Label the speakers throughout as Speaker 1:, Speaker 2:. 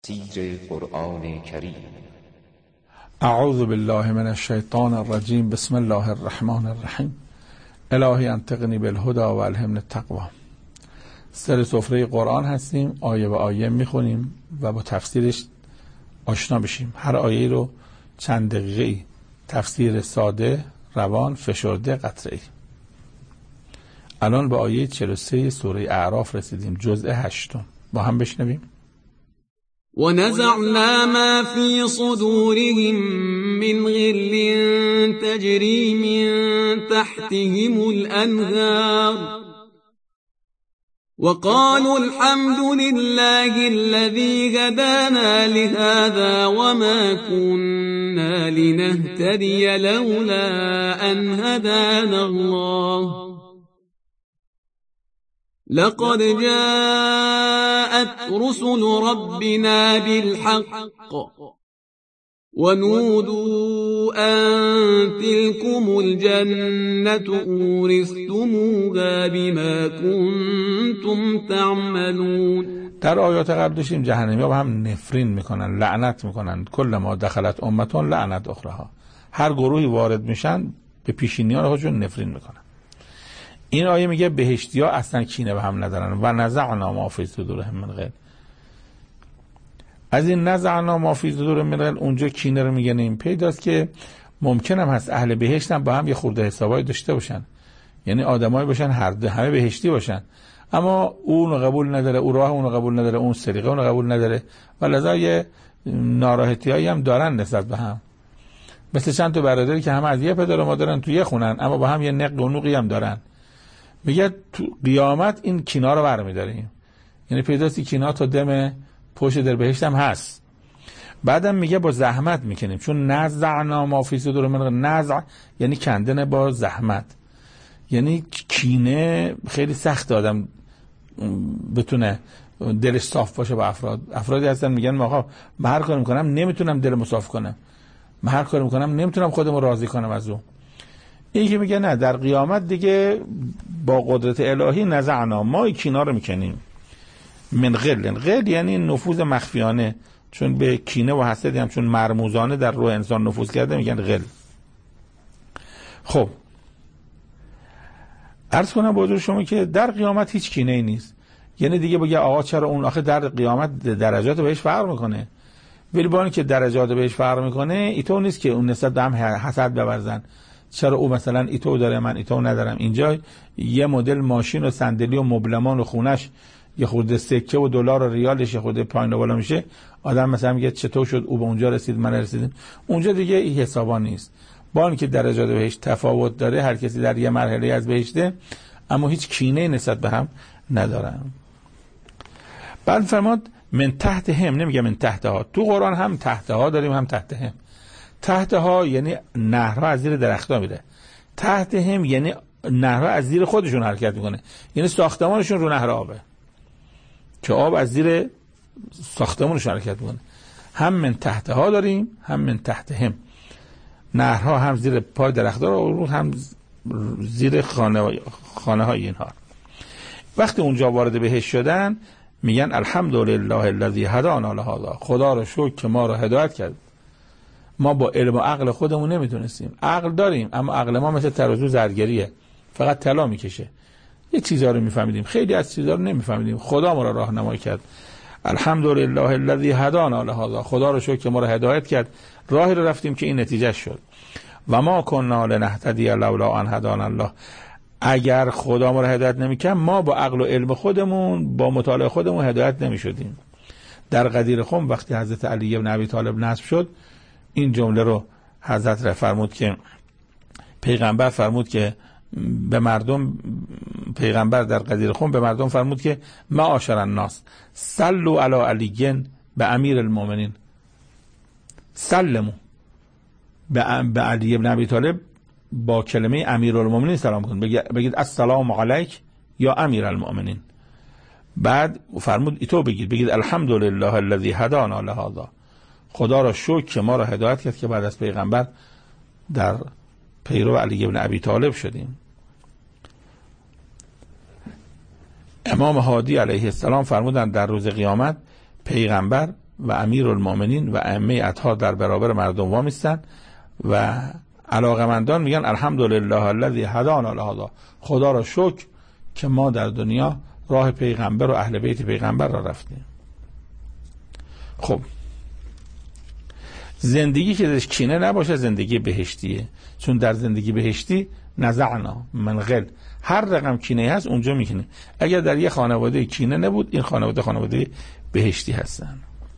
Speaker 1: تفسیر قرآن کریم.
Speaker 2: اعوذ بالله من الشیطان الرجیم. بسم الله الرحمن الرحیم. الهی انطقنی بالهدی و الهمنی التقوی. سر سفره قرآن هستیم، آیه به آیه میخونیم و با تفسیرش آشنا بشیم. هر آیه رو چند دقیقه تفسیر ساده، روان، فشرده، قطعی. الان به آیه 43 سوره اعراف رسیدیم، جزء 8. با هم بشنویم.
Speaker 3: ونزعنا ما في صدورهم من غل تجري من تحتهم الأنهار وقالوا الحمد لله الذي هدانا لهذا وما كنا لنهتدي لولا أن هدانا الله لقد جاءت رسل ربنا بالحق ونودوا أن تلكم الجنة أورثتموها بما كنتم تعملون.
Speaker 2: در آیات قبل داشتیم جهنمی ها هم نفرین میکنن، لعنت میکنن. کل ما دخلت امتون لعنت اخرها. هر گروهی وارد میشن به پیشینیان خودشون نفرین میکنن. این آیه میگه بهشتی ها اصلا کینه به هم ندارن. و نزعنا ما فی صدورهم من غل. از این نزعنا ما فی صدورهم من غل اونجا کینه رو میگنیم. پیداست که ممکن هم هست اهل بهشت هم با هم یه خورده حسابای داشته باشن، یعنی آدمایی باشن همه بهشتی باشن، اما اون قبول نداره، اون راه اون قبول نداره، اون سریقه اون قبول نداره و لذا یه ناراحتیایی هم دارن نسبت به هم. مثل چند تا برادری که همه از یه پدر و مادرن، تو یه خونن، اما با هم یه نق و نوقی هم دارن. میگه تو قیامت این کینا رو برمی‌داریم. یعنی پیداستی کینا تا دم پشت در بهشت هم هست. بعدم میگه با زحمت میکنیم، چون نزعنا ما فی صدورهم، نزع یعنی کندن با زحمت. یعنی کینه خیلی سخت آدم بتونه دلش صاف باشه با افرادی هستن میگن ما آقا من هر کاری میکنم نمیتونم دلمو صاف کنم، من هر کاری میکنم نمیتونم خودمو راضی کنم از اون. این که میگه نه، در قیامت دیگه با قدرت الهی نزعنا ما کینا رو میکنیم. من غل، غل یعنی نفوذ مخفیانه، چون به کینه و حسد هم چون مرموزانه در روح انسان نفوذ کرده میگن غل. خب عرض کنم به حضور شما که در قیامت هیچ کینه ای نیست. یعنی دیگه بگه آقا چرا اون، آخه در قیامت درجات بهش فرق میکنه. ولی با اینکه درجات بهش فرق میکنه ایتو نیست که اون نسبت به هم حسد بورزن. چرا او مثلا ایتو داره من ایتو ندارم. اینجا یه مدل ماشین و صندلی و مبلمان و خونش یه خورده سکه و دلار و ریالش یه خورده پایین و بالا میشه، آدم مثلا میگه چطور شد او به اونجا رسید من رسیدم. اونجا دیگه این حسابا نیست. با اینکه درجات بهش تفاوت داره، هر کسی در یه مرحله از بهشته، اما هیچ کینه نسبت به هم ندارن. بعد فرمود من تحت هم، نمیگه من تحتها. تو قرآن هم تحتها داریم هم تحت هم. تحتها یعنی نهرها از زیر درختها میره. تحت هم یعنی نهرها از زیر خودشون حرکت میکنه، یعنی ساختمانشون رو نهر آبه که آب از زیر ساختمانشون حرکت میکنه. هم من تحتها داریم هم من تحت هم. نهرها هم زیر پای درختها رو هم زیر خانه های اینها. وقتی اونجا وارد بهشت شدن میگن الحمدلله الذی هدانا لهذا، خدا رو شکر که ما رو هدایت کرد. ما با علم و عقل خودمون نمیتونستیم. عقل داریم اما عقل ما مثل ترازو زرگریه، فقط طلا میکشه. یه چیزا رو میفهمیدیم، خیلی از چیزا رو نمیفهمیدیم. خدا ما رو راهنمایی کرد. الحمدلله الذی هدانا لهذا، خدا رو شکر که ما رو هدایت کرد، راهی رو رفتیم که این نتیجه شد. و ما کنا لنهتدی لولا ان هدانا الله، اگر خدا ما رو هدایت نمیکرد ما با عقل و علم خودمون با مطالعه خودمون هدایت نمیشدیم. در غدیر خم وقتی حضرت علی بن ابی طالب نصب شد، این جمله رو حضرت را فرمود که پیغمبر فرمود که به مردم، پیغمبر در غدیر خم به مردم فرمود که معاشر الناس صلوا علی علی به امیر المؤمنین، سلموا به علی بن ابی طالب با کلمه امیرالمومنین سلام کن، بگید السلام علیک یا امیرالمؤمنین. بعد فرمود ایتو بگید الحمدلله الذی هدانا لهذا، خدا را شکر که ما را هدایت کرد که بعد از پیغمبر در پیرو علی بن ابی طالب شدیم. امام هادی علیه السلام فرمودند در روز قیامت پیغمبر و امیرالمومنین و ائمه اطهار در برابر مردم وامیستن و علاقمندان میگن الحمدلله الذی هدانا لهذا، خدا را شکر که ما در دنیا راه پیغمبر و اهل بیت پیغمبر را رفتیم. خب زندگی که درش کینه نباشه زندگی بهشتیه، چون در زندگی بهشتی نزعنا من غل، هر رقم کینه هست اونجا میکنه. اگر در یه خانواده کینه نبود، این خانواده بهشتی هستن.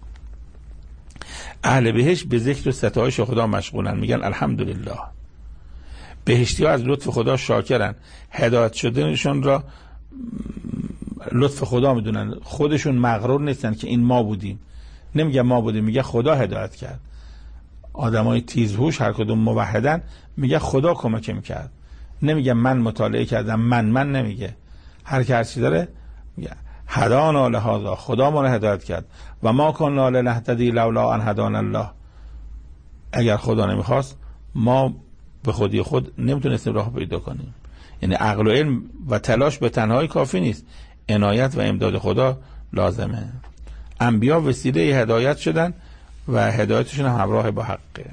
Speaker 2: اهل بهشت به ذکر و ستایش خدا مشغولن، میگن الحمدلله. بهشتی ها از لطف خدا شاکرن، هدایت شدنشون را لطف خدا میدونن، خودشون مغرور نیستن که این ما بودیم، نمیگه ما بودیم، میگه خدا هدایت کرد. آدمای تیزهوش هر کدوم موحدن میگه خدا کمکم کرد، نمیگه من مطالعه کردم، من نمیگه، هر کی هر چی داره میگه هدانا لهذا، خدا ما رو هدایت کرد و ما کنا لنهتدی لولا ان هدانا الله، اگر خدا نمیخواست ما به خودی خود نمیتونستیم راه پیدا کنیم. یعنی عقل و علم و تلاش به تنهایی کافی نیست، عنایت و امداد خدا لازمه. انبیا وسیله هدایت شدن و هدایتشون هم همراه با حقه.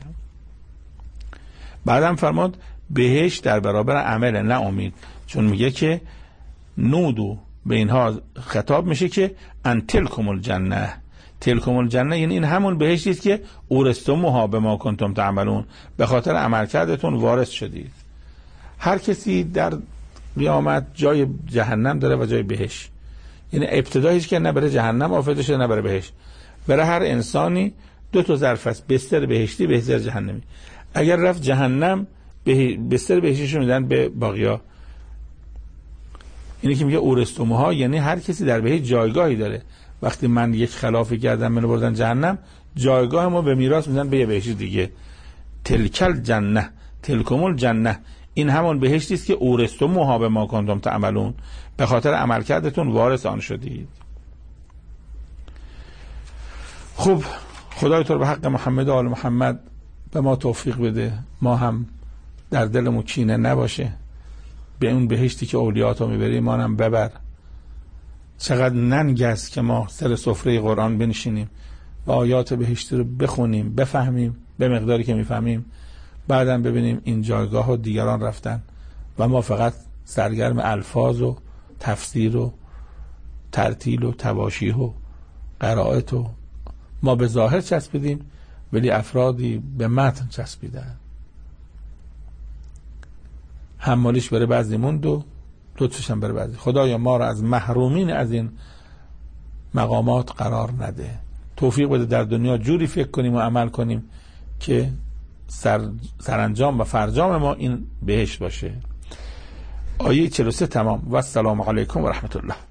Speaker 2: بعدم فرمود بهشت در برابر عمل نه امید، چون میگه که نودو به اینها خطاب میشه که ان تلکم الجنه، تلکم الجنه یعنی این همون بهشتی است که اورثتموها بما کنتم تعملون، به خاطر عملکردتون وارث شدید. هر کسی در قیامت جای جهنم داره و جای بهشت، یعنی ابتدا هیچ که نه بره جهنم آفریده شده نه بره بهشت. برای هر انسانی دو تا ظرف است، بستر بهشتی بستر جهنمی. اگر رفت جهنم بستر بهشتیشو میدن به باقیا. اینی که میگه اورثتموها یعنی هر کسی در بهشت جایگاهی داره. وقتی من یک خلافی کردم منو بردن جهنم، جایگاه ما به میراث میدن به یه بهشت دیگه. تلکل جنه، تلکم الجنه، این همون بهشتی است که اورثتموها بما کنتم تعملون، به خاطر عملکردتون وارث آن شدید. خب خدای تو رو به حق محمد و آل محمد به ما توفیق بده، ما هم در دلمون کینه نباشه، به اون بهشتی که اولیاتو میبری ما هم ببر. چقدر ننگ است که ما سر سفره قرآن بنشینیم و آیات بهشتی رو بخونیم، بفهمیم به مقداری که میفهمیم، بعدم ببینیم این جایگاه و دیگران رفتن و ما فقط سرگرم الفاظ و تفسیر و ترتیل و تواشیح و قرائت و ما به ظاهر چسبیدیم ولی افرادی به متن چسبیدن. حمالیش بره بعضی موند و لطفش هم بره بعضی. خدایا ما را از محرومین از این مقامات قرار نده، توفیق بده در دنیا جوری فکر کنیم و عمل کنیم که سرانجام و فرجام ما این بهشت باشه. آیه 43 تمام. و السلام علیکم و رحمت الله.